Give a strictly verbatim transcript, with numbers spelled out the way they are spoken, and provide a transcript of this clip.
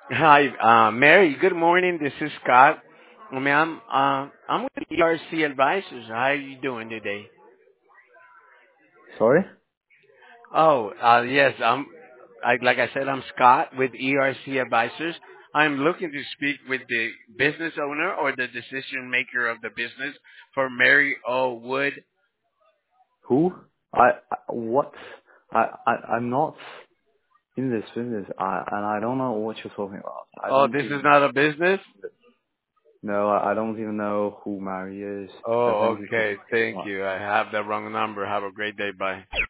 Hi, uh, Mary. Good morning. This is Scott. I mean, I'm uh, I'm with E R C Advisors. How are you doing today? Sorry? Oh, uh, yes. I'm I, like I said, I'm Scott with E R C Advisors. I'm looking to speak with the business owner or the decision maker of the business for Mary O. Wood. Who? I, I what? I, I I'm not in this business. I and I don't know what you're talking about. I Oh, don't this is even not a business. know. I, I don't even know who Mary is. So Oh, thank you for okay. calling so Thank much. you. I have the wrong number. Have a great day. Bye.